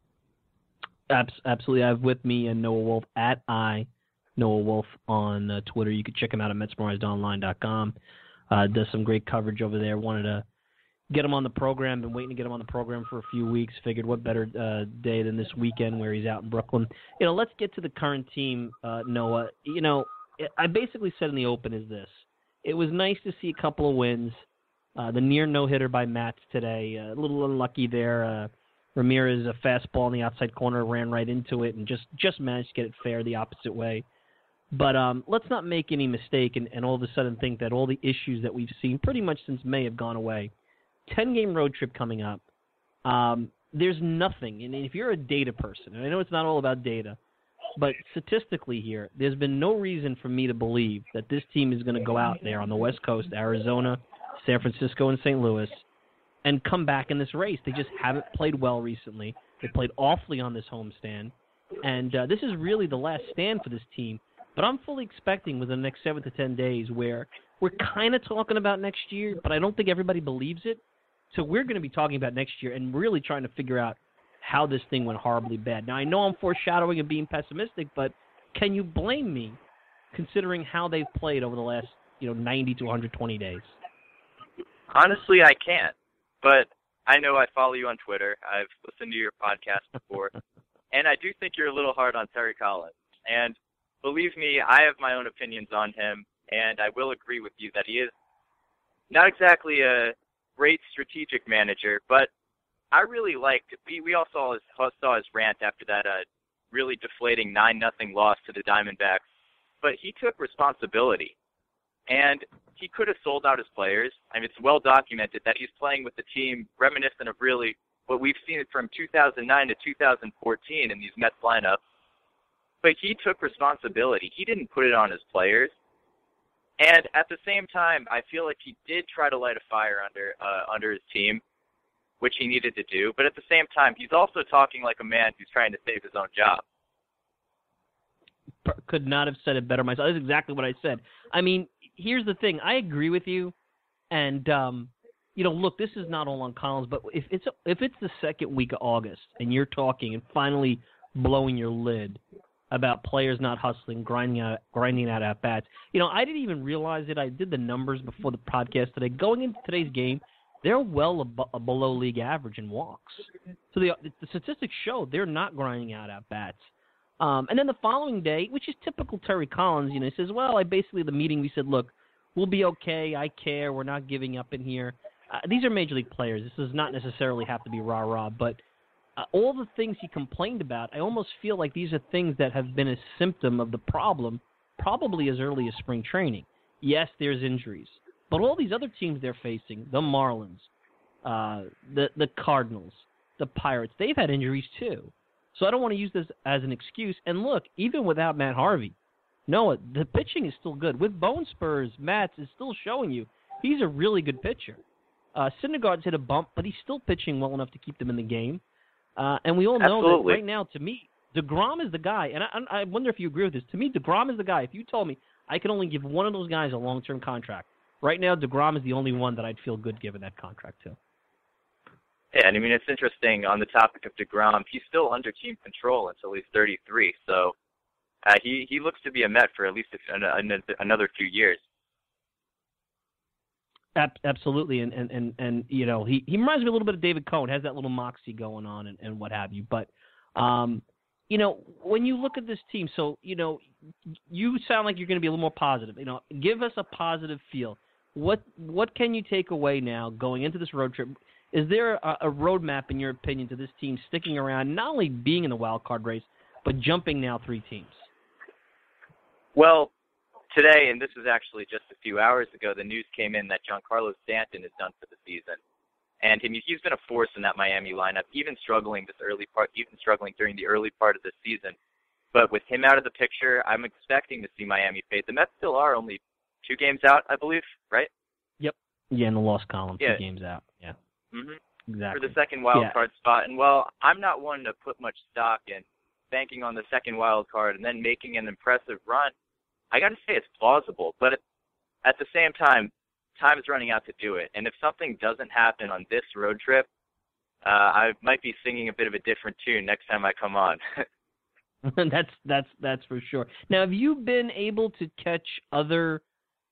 Absolutely, I have with me uh, Noah Wolf at I Noah Wolf on uh, Twitter. You can check him out at Metsmerized Online dot com. Uh, does some great coverage over there. Wanted to get him on the program. Been waiting to get him on the program for a few weeks. Figured what better uh, day than this weekend where he's out in Brooklyn. You know, let's get to the current team, uh, Noah. You know, I basically said in the open is this. It was nice to see a couple of wins. Uh, the near no-hitter by Matz today, uh, a little unlucky there. Uh, Ramirez, a fastball in the outside corner, ran right into it and just, just managed to get it fair the opposite way. But um, let's not make any mistake and, and all of a sudden think that all the issues that we've seen pretty much since May have gone away. ten-game road trip coming up. Um, there's nothing, and if you're a data person, and I know it's not all about data, but statistically here, there's been no reason for me to believe that this team is going to go out there on the West Coast, Arizona, San Francisco, and Saint Louis, and come back in this race. They just haven't played well recently. They played awfully on this homestand, and uh, this is really the last stand for this team. But I'm fully expecting within the next seven to ten days where we're kind of talking about next year, but I don't think everybody believes it. So we're going to be talking about next year and really trying to figure out how this thing went horribly bad. Now, I know I'm foreshadowing and being pessimistic, but can you blame me considering how they've played over the last, you know, ninety to one hundred twenty days?
Honestly, I can't. But I know I follow you on Twitter. I've listened to your podcast before. And I do think you're a little hard on Terry Collins. And believe me, I have my own opinions on him, and I will agree with you that he is not exactly a great strategic manager, but I really liked – we we all saw his, saw his rant after that uh, really deflating nine nothing loss to the Diamondbacks, but he took responsibility, and he could have sold out his players. I mean, it's well documented that he's playing with the team reminiscent of really what we've seen from two thousand nine to two thousand fourteen in these Mets lineups. But he took responsibility. He didn't put it on his players. And at the same time, I feel like he did try to light a fire under uh, under his team, which he needed to do. But at the same time, he's also talking like a man who's trying to save his own job.
Could not have said it better myself. That's exactly what I said. I mean, here's the thing. I agree with you. And, um, you know, look, this is not all on Collins, but if it's if it's the second week of August and you're talking and finally blowing your lid about players not hustling, grinding out, grinding out at bats. You know, I didn't even realize it. I did the numbers before the podcast today. Going into today's game, they're well ab- below league average in walks. So the, the statistics show they're not grinding out at bats. Um, and then the following day, which is typical Terry Collins, you know, he says, well, I basically, the meeting, we said, look, we'll be okay. I care. We're not giving up in here. Uh, these are major league players. This does not necessarily have to be rah-rah, but Uh, all the things he complained about, I almost feel like these are things that have been a symptom of the problem probably as early as spring training. Yes, there's injuries, but all these other teams they're facing, the Marlins, uh, the, the Cardinals, the Pirates, they've had injuries too. So I don't want to use this as an excuse. And look, even without Matt Harvey, no, the pitching is still good. With bone spurs, Matt is still showing you he's a really good pitcher. Uh, Syndergaard's hit a bump, but he's still pitching well enough to keep them in the game. Uh, and we all know
Absolutely.
that right now, to me, DeGrom is the guy. And I, I wonder if you agree with this. To me, DeGrom is the guy. If you told me I could only give one of those guys a long-term contract, right now DeGrom is the only one that I'd feel good giving that contract to.
Yeah, and I mean, it's interesting on the topic of DeGrom, he's still under team control until he's thirty-three. So uh, he, he looks to be a Met for at least a, another few years.
Absolutely, and, and, and, and you know, he, he reminds me a little bit of David Cohn, has that little moxie going on and, and what have you. But, um, you know, when you look at this team, so, you know, you sound like you're going to be a little more positive. You know, give us a positive feel. What what can you take away now going into this road trip? Is there a, a roadmap, in your opinion, to this team sticking around, not only being in the wild card race, but jumping now three teams?
Well, today, and this was actually just a few hours ago, the news came in that Giancarlo Stanton is done for the season. And he's been a force in that Miami lineup, even struggling this early part, even struggling during the early part of the season. But with him out of the picture, I'm expecting to see Miami fade. The Mets still are only two games out, I believe, right?
Yep. Yeah, in the loss column,
yeah.
two games out. Yeah.
Mm-hmm.
Exactly.
For the second wild
yeah.
card spot. And, well, I'm not one to put much stock in banking on the second wild card and then making an impressive run. I got to say it's plausible, but at the same time, time is running out to do it. And if something doesn't happen on this road trip, uh, I might be singing a bit of a different tune next time I come on.
that's that's that's for sure. Now, have you been able to catch other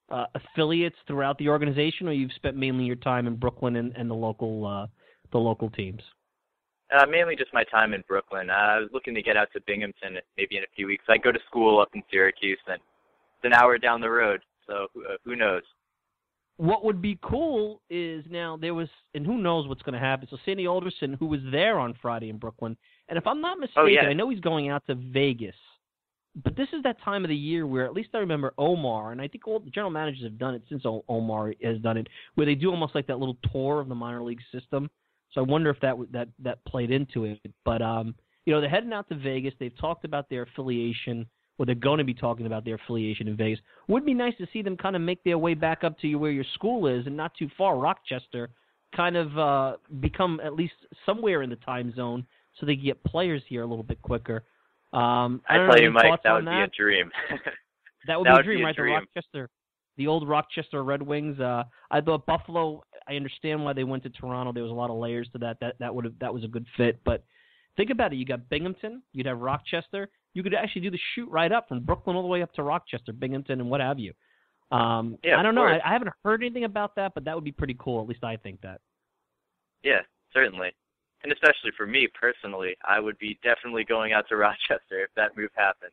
uh, affiliates throughout the organization, or you've spent mainly your time in Brooklyn and, and the local uh, the local teams?
Uh, mainly just my time in Brooklyn. Uh, I was looking to get out to Binghamton maybe in a few weeks. I go to school up in Syracuse, and it's an hour down the road, so uh, who knows?
What would be cool is now there was, and who knows what's going to happen. So Sandy Alderson, who was there on Friday in Brooklyn, and if I'm not mistaken,
oh, yeah.
I know he's going out to Vegas. But this is that time of the year where, at least I remember Omar, and I think all the general managers have done it since Omar has done it, where they do almost like that little tour of the minor league system. So I wonder if that that that played into it. But um, you know, they're heading out to Vegas. They've talked about their affiliation, or they're going to be talking about their affiliation in Vegas. Would be nice to see them kind of make their way back up to you where your school is, and not too far, Rochester, kind of uh, become at least somewhere in the time zone, so they can get players here a little bit quicker. Um, I,
I
don't
tell
know,
you, Mike, that would
that?
be a dream.
That would
that
be
would
a dream,
be a
right?
dream.
The Rochester, the old Rochester Red Wings. Uh, I thought Buffalo. I understand why they went to Toronto. There was a lot of layers to that. That that would have that was a good fit. But think about it. You got Binghamton. You'd have Rochester. You could actually do the shoot right up from Brooklyn all the way up to Rochester, Binghamton, and what have you. Um,
yeah,
I don't know. I,
course.
I haven't heard anything about that, but that would be pretty cool. At least I think that.
Yeah, certainly. And especially for me personally, I would be definitely going out to Rochester if that move happened.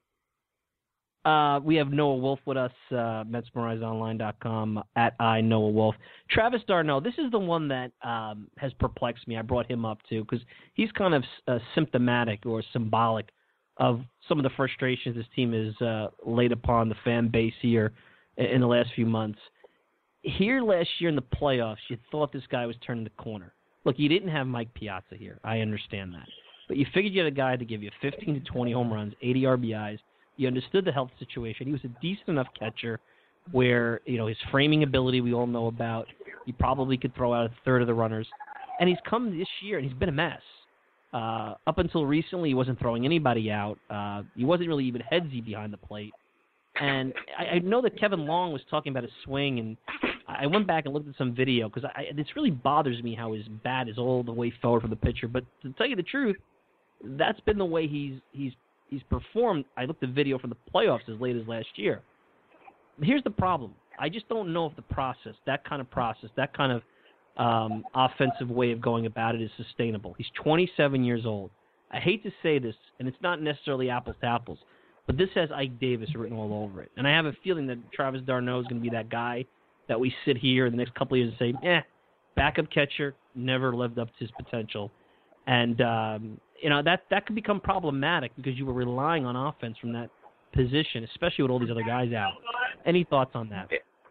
Uh, we have Noah Wolf with us, uh, Mets Morized Online dot com, at I Noah Wolf. Travis d'Arnaud, this is the one that um, has perplexed me. I brought him up too because he's kind of uh, symptomatic or symbolic of some of the frustrations this team has uh, laid upon the fan base here in the last few months. Here last year in the playoffs, you thought this guy was turning the corner. Look, you didn't have Mike Piazza here. I understand that. But you figured you had a guy to give you fifteen to twenty home runs, eighty R B Is. You understood the health situation. He was a decent enough catcher where, you know, his framing ability we all know about. He probably could throw out a third of the runners. And he's come this year, and he's been a mess. Uh, up until recently, he wasn't throwing anybody out. Uh, he wasn't really even headsy behind the plate. And I, I know that Kevin Long was talking about his swing, and I went back and looked at some video because this really bothers me how his bat is all the way forward from the pitcher. But to tell you the truth, that's been the way he's he's he's performed. I looked at video from the playoffs as late as last year. Here's the problem. I just don't know if the process, that kind of process, that kind of um, offensive way of going about it is sustainable. He's twenty-seven years old. I hate to say this, and it's not necessarily apples to apples, but this has Ike Davis written all over it. And I have a feeling that Travis d'Arnaud is going to be that guy that we sit here in the next couple of years and say, eh, backup catcher, never lived up to his potential. And, um, you know, that, that could become problematic because you were relying on offense from that position, especially with all these other guys out. Any thoughts on that?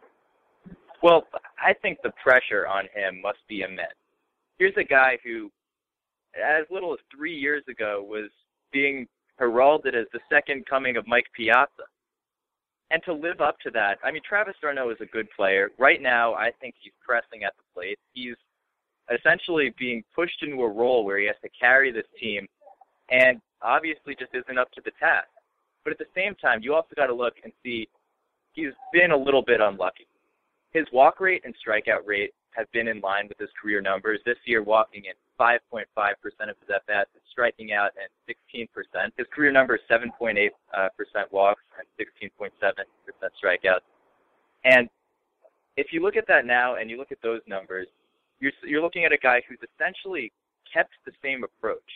Well, I think the pressure on him must be immense. Here's a guy who, as little as three years ago, was being heralded as the second coming of Mike Piazza. And to live up to that, I mean, Travis d'Arnaud is a good player. Right now, I think he's pressing at the plate. He's essentially being pushed into a role where he has to carry this team and obviously just isn't up to the task. But at the same time, you also got to look and see he's been a little bit unlucky. His walk rate and strikeout rate have been in line with his career numbers. This year, walking in five point five percent of his at-bats and striking out at sixteen percent. His career number is seven point eight percent walks and sixteen point seven percent strikeouts. And if you look at that now and you look at those numbers, you're, you're looking at a guy who's essentially kept the same approach.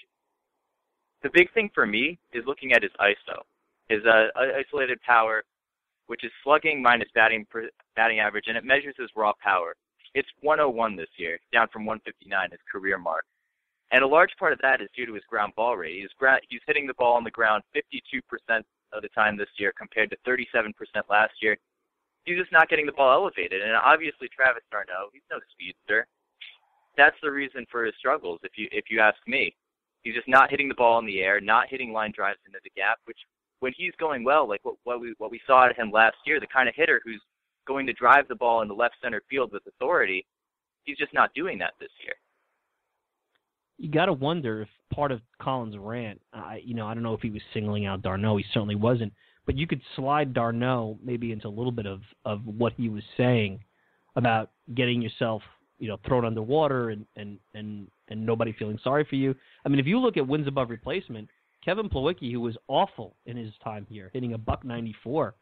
The big thing for me is looking at his I S O, his uh, isolated power, which is slugging minus batting per, batting average, and it measures his raw power. It's one oh one this year, down from one fifty-nine, his career mark. And a large part of that is due to his ground ball rate. He's, gra- he's hitting the ball on the ground fifty-two percent of the time this year compared to thirty-seven percent last year. He's just not getting the ball elevated. And obviously Travis d'Arnaud, he's no speedster. That's the reason for his struggles, if you if you ask me. He's just not hitting the ball in the air, not hitting line drives into the gap, which when he's going well, like what, what we what we saw at him last year, the kind of hitter who's going to drive the ball in the left center field with authority, he's just not doing that this year.
You got to wonder if part of Colin's rant, uh, you know, I don't know if he was singling out d'Arnaud. He certainly wasn't. But you could slide d'Arnaud maybe into a little bit of, of what he was saying about getting yourself, you know, thrown underwater and, and, and, and nobody feeling sorry for you. I mean, if you look at wins above replacement, Kevin Plawecki, who was awful in his time here, hitting a buck ninety-four,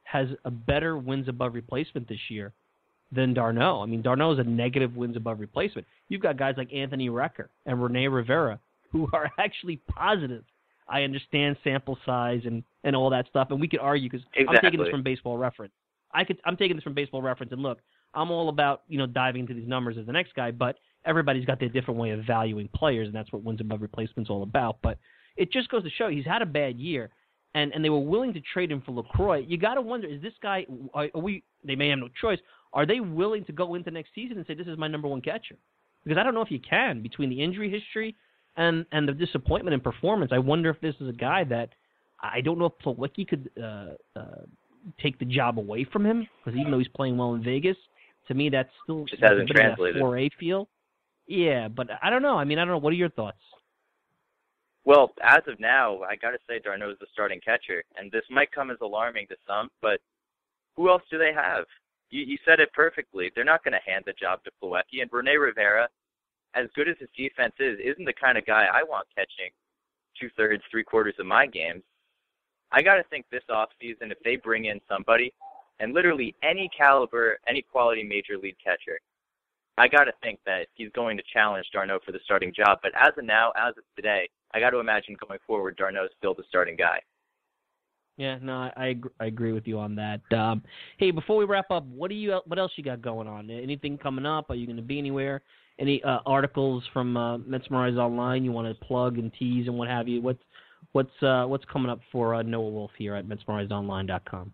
has a better wins above replacement this year than d'Arnaud. I mean, d'Arnaud is a negative wins above replacement. You've got guys like Anthony Recker and Rene Rivera who are actually positive. I understand sample size and, and all that stuff, and we could argue because
exactly.
I'm taking this from Baseball Reference. I could I'm taking this from Baseball Reference, and look, I'm all about you know diving into these numbers as the next guy, but everybody's got their different way of valuing players, and that's what wins above replacement's all about. But it just goes to show he's had a bad year, and, and they were willing to trade him for LaCroix. You got to wonder, is this guy? Are, are we? They may have no choice. Are they willing to go into next season and say this is my number one catcher? Because I don't know if you can between the injury history and and the disappointment in performance. I wonder if this is a guy that I don't know if Plawecki could uh, uh, take the job away from him, because even though he's playing well in Vegas, to me that's still
just hasn't translated.
four A feel. Yeah, but I don't know. I mean, I don't know. What are your thoughts?
Well, as of now, I got to say d'Arnaud is the starting catcher, and this might come as alarming to some, but who else do they have? You, you said it perfectly. They're not going to hand the job to Plawecki, and Rene Rivera, as good as his defense is, isn't the kind of guy I want catching two-thirds, three-quarters of my games. I got to think this offseason, if they bring in somebody, and literally any caliber, any quality major league catcher, I got to think that he's going to challenge d'Arnaud for the starting job. But as of now, as of today, I got to imagine going forward, d'Arnaud is still the starting guy.
Yeah, no, I I, ag- I agree with you on that. Um, hey, before we wrap up, what do you what else you got going on? Anything coming up? Are you going to be anywhere? Any uh, articles from uh, Metsmerized Online you want to plug and tease and what have you? What's what's uh, what's coming up for uh, Noah Wolf here at Metsmerized Online dot com?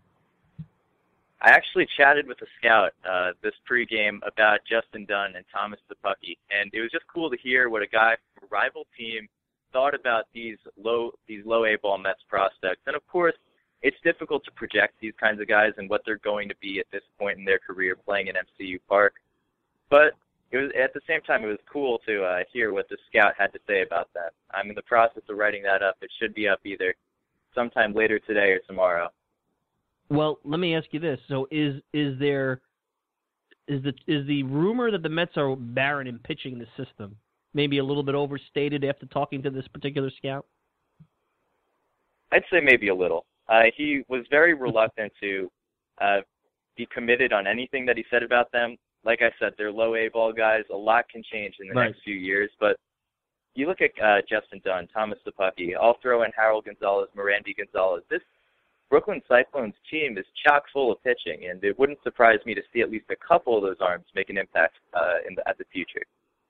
I actually chatted with a scout uh, this pregame about Justin Dunn and Thomas Szapucki, and it was just cool to hear what a guy from a rival team thought about these low these low A-ball Mets prospects. And of course, it's difficult to project these kinds of guys and what they're going to be at this point in their career playing in M C U Park. But it was at the same time, it was cool to uh, hear what the scout had to say about that. I'm in the process of writing that up. It should be up either sometime later today or tomorrow.
Well, let me ask you this: so is is there is the is the rumor that the Mets are barren in pitching the system maybe a little bit overstated after talking to this particular scout?
I'd say maybe a little. Uh, he was very reluctant to uh, be committed on anything that he said about them. Like I said, they're low A-ball guys. A lot can change in the
right.
next few years. But you look at uh, Justin Dunn, Thomas Szapucki, I'll throw in Harold Gonzalez, Merandy Gonzalez. This Brooklyn Cyclones team is chock full of pitching, and it wouldn't surprise me to see at least a couple of those arms make an impact uh, in the, at the future.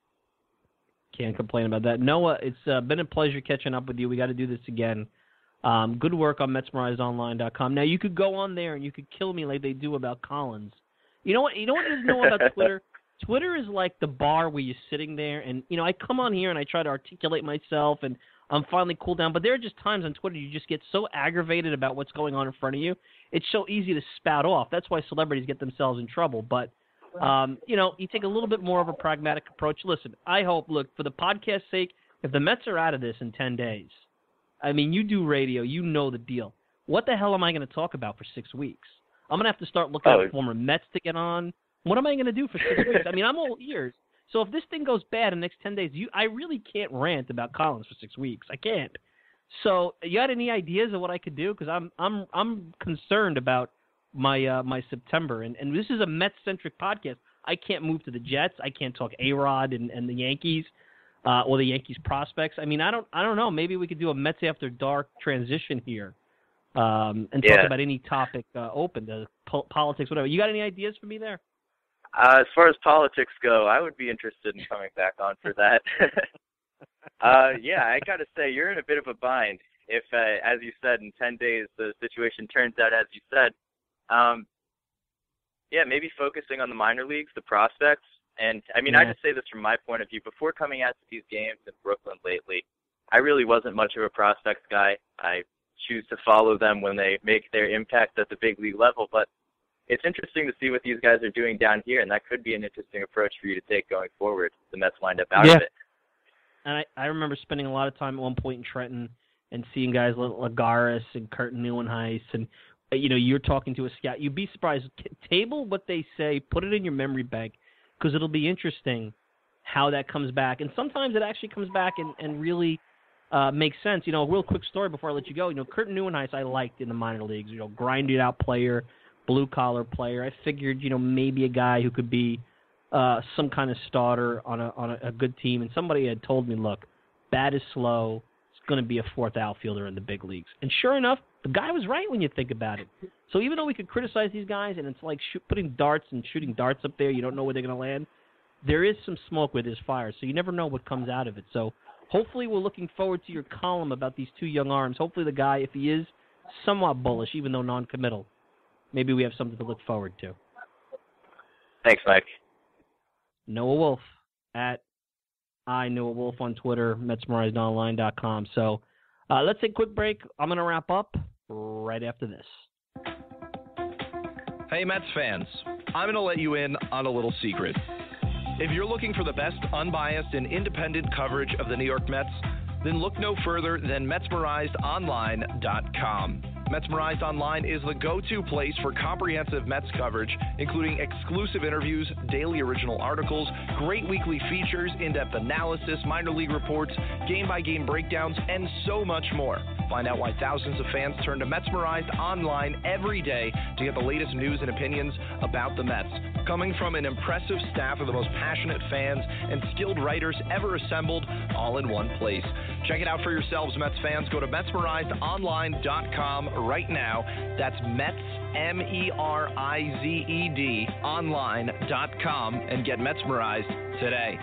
Can't complain about that. Noah, it's uh, been a pleasure catching up with you. We got to do this again. Um, good work on Metsmerized Online dot com. Now, you could go on there and you could kill me like they do about Collins. You know what? You know what is know about Twitter? Twitter is like the bar where you're sitting there, and you know I come on here and I try to articulate myself, and I'm finally cooled down. But there are just times on Twitter you just get so aggravated about what's going on in front of you. It's so easy to spout off. That's why celebrities get themselves in trouble. But um, you know, you take a little bit more of a pragmatic approach. Listen, I hope. Look, for the podcast's sake, if the Mets are out of this in ten days, I mean, you do radio, you know the deal. What the hell am I going to talk about for six weeks? I'm going to have to start looking
oh.
at former Mets to get on. What am I going to do for six weeks? I mean, I'm all ears. So if this thing goes bad in the next ten days, you, I really can't rant about Collins for six weeks. I can't. So you got any ideas of what I could do? Because I'm I'm I'm concerned about my uh, my September, and, and this is a Mets-centric podcast. I can't move to the Jets. I can't talk A-Rod and, and the Yankees uh, or the Yankees prospects. I mean, I don't I don't know. Maybe we could do a Mets After Dark transition here. Um, and
yeah.
talk about any topic uh, open, the po- politics, whatever. You got any ideas for me there?
Uh, as far as politics go, I would be interested in coming back on for that. uh, yeah, I got to say, you're in a bit of a bind. If, uh, as you said, in ten days the situation turns out as you said, um, yeah, maybe focusing on the minor leagues, the prospects. And, I mean, yeah. I just say this from my point of view. Before coming out to these games in Brooklyn lately, I really wasn't much of a prospects guy. I choose to follow them when they make their impact at the big league level. But it's interesting to see what these guys are doing down here, and that could be an interesting approach for you to take going forward. The Mets wind up out
yeah.
of it.
And I, I remember spending a lot of time at one point in Trenton and seeing guys like Lagares and Kurt Neuenhuis, and you know, you're talking to a scout. You'd be surprised. Table what they say, put it in your memory bank, because it'll be interesting how that comes back. And sometimes it actually comes back and, and really uh, makes sense. You know, a real quick story before I let you go. You know, Kurt Neuenhuis I liked in the minor leagues. You know, grinded out player, blue collar player. I figured, you know, maybe a guy who could be uh, some kind of starter on a on a, a good team. And somebody had told me, look, bat is slow. It's going to be a fourth outfielder in the big leagues. And sure enough, the guy was right when you think about it. So even though we could criticize these guys, and it's like shoot, putting darts and shooting darts up there, you don't know where they're going to land, there is some smoke where there's fire, so you never know what comes out of it. So hopefully we're looking forward to your column about these two young arms. Hopefully the guy, if he is somewhat bullish, even though non-committal, maybe we have something to look forward to.
Thanks, Mike.
Noah Wolf at I Noah Wolf on Twitter, Metsmerized Online dot com. So uh, let's take a quick break. I'm going to wrap up right after this.
Hey, Mets fans, I'm going to let you in on a little secret. If you're looking for the best unbiased and independent coverage of the New York Mets, then look no further than Metsmerized Online dot com. Metsmerized Online is the go-to place for comprehensive Mets coverage, including exclusive interviews, daily original articles, great weekly features, in-depth analysis, minor league reports, game-by-game breakdowns, and so much more. Find out why thousands of fans turn to Metsmerized Online every day to get the latest news and opinions about the Mets. Coming from an impressive staff of the most passionate fans and skilled writers ever assembled, all in one place. Check it out for yourselves, Mets fans. Go to Metsmerized Online dot com right now. That's Mets, M E R I Z E D, online dot com, and get Metsmerized today.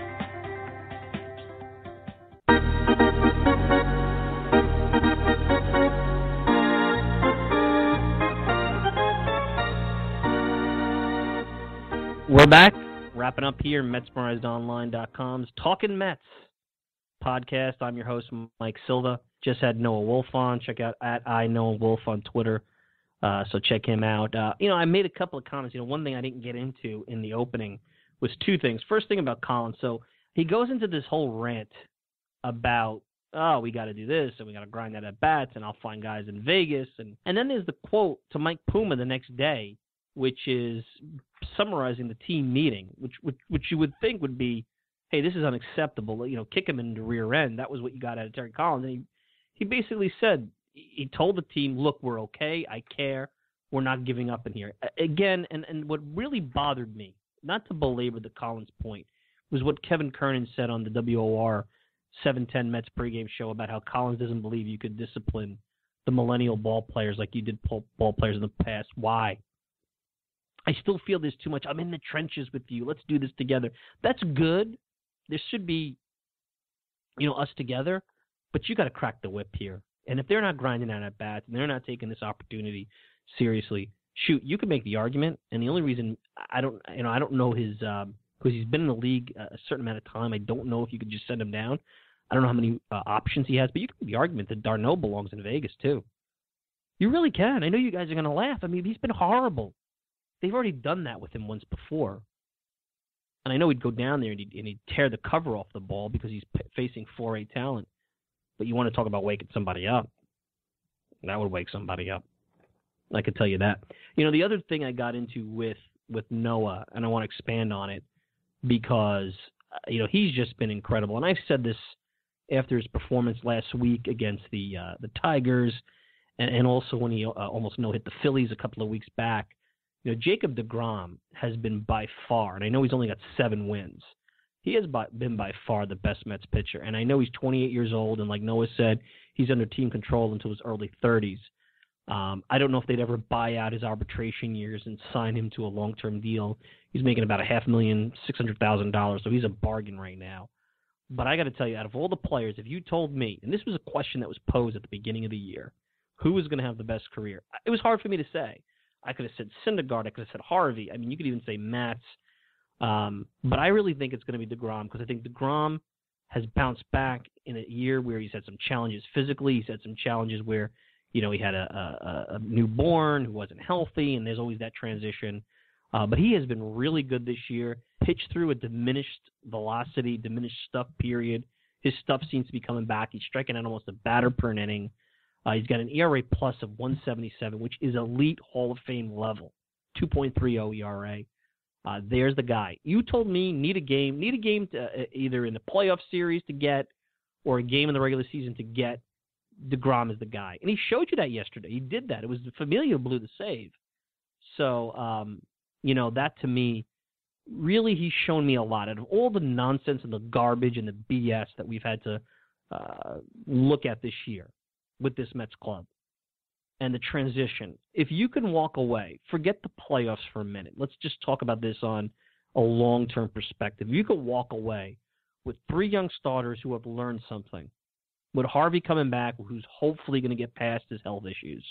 We're back, wrapping up here, Metsmerized Online dot com's Talking Mets podcast. I'm your host, Mike Silva. Just had Noah Wolf on. Check out at I Noah Wolf on Twitter. Uh, so check him out. Uh, you know, I made a couple of comments. You know, one thing I didn't get into in the opening was two things. First thing about Collins. So he goes into this whole rant about, oh, we got to do this and we got to grind that at bats and I'll find guys in Vegas. And, and then there's the quote to Mike Puma the next day, which is summarizing the team meeting, which, which which you would think would be, hey, this is unacceptable. You know, kick him in the rear end. That was what you got out of Terry Collins. And he, he basically said, he told the team, look, we're okay. I care. We're not giving up in here. Again, and, and what really bothered me, not to belabor the Collins point, was what Kevin Kernan said on the W O R seven ten Mets pregame show about how Collins doesn't believe you could discipline the millennial ball players like you did ball players in the past. Why? I still feel there's too much. I'm in the trenches with you. Let's do this together. That's good. There should be, you know, us together, but you got to crack the whip here. And if they're not grinding out at bats and they're not taking this opportunity seriously, shoot, you can make the argument. And the only reason I don't, you know, I don't know his, um, because he's been in the league a certain amount of time. I don't know if you could just send him down. I don't know how many uh, options he has, but you can make the argument that Darno belongs in Vegas too. You really can. I know you guys are going to laugh. I mean, he's been horrible. They've already done that with him once before. And I know he'd go down there and he'd, and he'd tear the cover off the ball because he's p- facing four A talent. But you want to talk about waking somebody up. That would wake somebody up. I can tell you that. You know, the other thing I got into with, with Noah, and I want to expand on it, because, uh, you know, he's just been incredible. And I've said this after his performance last week against the uh, the Tigers, and, and also when he uh, almost no-hit the Phillies a couple of weeks back. You know, Jacob deGrom has been by far, and I know he's only got seven wins, he has by, been by far the best Mets pitcher. And I know he's twenty-eight years old, and like Noah said, he's under team control until his early thirties. Um, I don't know if they'd ever buy out his arbitration years and sign him to a long-term deal. He's making about a half million, six hundred thousand dollars, so he's a bargain right now. But I got to tell you, out of all the players, if you told me, and this was a question that was posed at the beginning of the year, who was going to have the best career? It was hard for me to say. I could have said Syndergaard. I could have said Harvey. I mean, you could even say Matz. Um, but I really think it's going to be deGrom, because I think deGrom has bounced back in a year where he's had some challenges physically. He's had some challenges where, you know, he had a, a, a newborn who wasn't healthy, and there's always that transition. Uh, but he has been really good this year. Pitched through a diminished velocity, diminished stuff period. His stuff seems to be coming back. He's striking out almost a batter per inning. Uh, he's got an E R A plus of one seventy-seven, which is elite Hall of Fame level, two point three oh E R A. Uh, there's the guy. You told me need a game, need a game to, uh, either in the playoff series to get, or a game in the regular season to get DeGrom as the guy. And he showed you that yesterday. He did that. It was Familia who blew the save. So, um, you know, that to me, really he's shown me a lot. Out of all the nonsense and the garbage and the B S that we've had to uh, look at this year with this Mets club and the transition, if you can walk away, forget the playoffs for a minute. Let's just talk about this on a long-term perspective. You could walk away with three young starters who have learned something, with Harvey coming back, who's hopefully going to get past his health issues.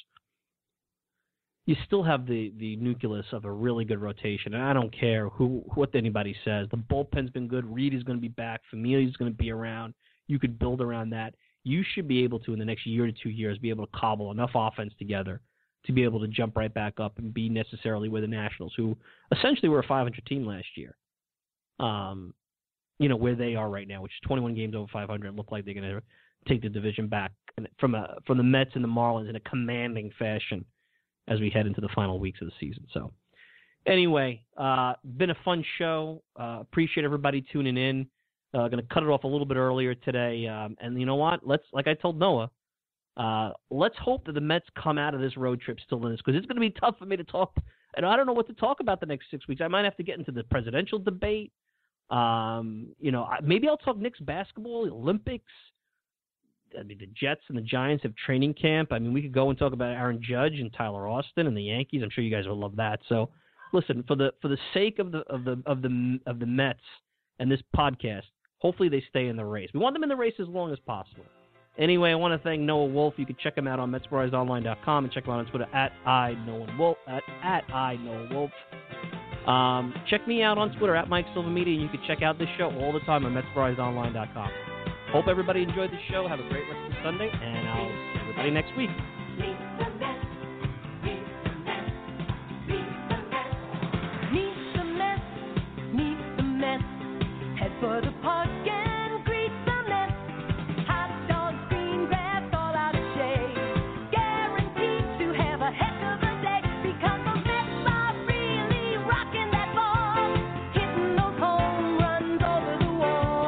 You still have the, the nucleus of a really good rotation, and I don't care who what anybody says. The bullpen's been good. Reed is going to be back. Familia's going to be around. You could build around that. You should be able to, in the next year to two years, be able to cobble enough offense together to be able to jump right back up and be necessarily with the Nationals, who essentially were a five hundred team last year. Um, you know, where they are right now, which is twenty-one games over five hundred, look like they're going to take the division back from a, from the Mets and the Marlins in a commanding fashion as we head into the final weeks of the season. So anyway, uh, been a fun show. Uh, appreciate everybody tuning in. Uh, going to cut it off a little bit earlier today. Um, and you know what? Let's, like I told Noah, uh, let's hope that the Mets come out of this road trip still in this, because it's going to be tough for me to talk. And I don't know what to talk about the next six weeks. I might have to get into the presidential debate. Um, you know, maybe I'll talk Knicks basketball, the Olympics. I mean, the Jets and the Giants have training camp. I mean, we could go and talk about Aaron Judge and Tyler Austin and the Yankees. I'm sure you guys will love that. So, listen, for the for the sake of the of the of the of the Mets and this podcast, hopefully they stay in the race. We want them in the race as long as possible. Anyway, I want to thank Noah Wolf. You can check him out on Mets Memorized Online dot com and check him out on Twitter at I Noah Wolf at at I Noah Wolf. Um, check me out on Twitter at Mike Silva Media, and you can check out this show all the time on Mets Memorized Online dot com. Hope everybody enjoyed the show. Have a great rest of the Sunday, and I'll see everybody next week.
Meet the Mets, meet the Mets, meet the Mets. Head for the park and greet the Mets. Hot dogs, green grass, all out of shade. Guaranteed to have a heck of a day, because the Mets are really rocking that ball, hitting those home runs over the wall.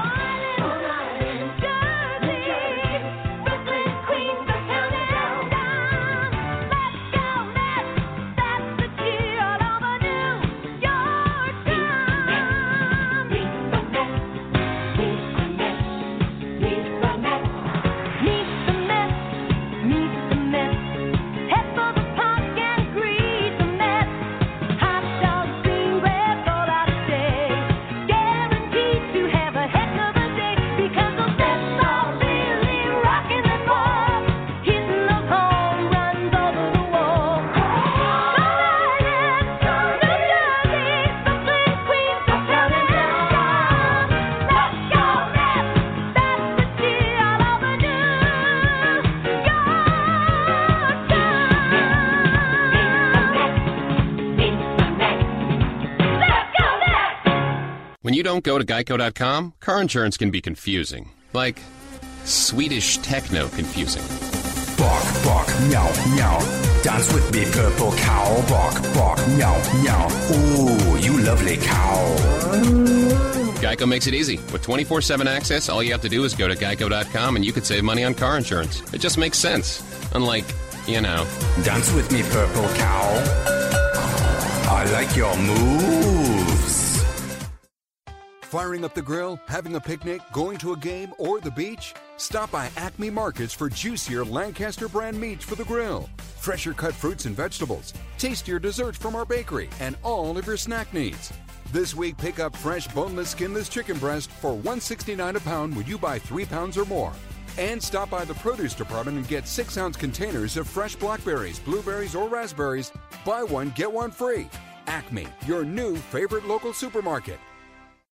When you don't go to Geico dot com, car insurance can be confusing. Like Swedish techno confusing.
Bark, bark, meow, meow. Dance with me, purple cow. Bark, bark, meow, meow. Ooh, you lovely cow.
Geico makes it easy. With twenty-four seven access, all you have to do is go to Geico dot com and you could save money on car insurance. It just makes sense. Unlike, you know.
Dance with me, purple cow. I like your moves.
Firing up the grill, having a picnic, going to a game, or the beach? Stop by Acme Markets for juicier Lancaster brand meats for the grill, fresher cut fruits and vegetables, tastier desserts from our bakery, and all of your snack needs. This week, pick up fresh boneless, skinless chicken breast for one dollar and sixty-nine cents a pound when you buy three pounds or more. And stop by the produce department and get six ounce containers of fresh blackberries, blueberries, or raspberries. Buy one, get one free. Acme, your new favorite local supermarket.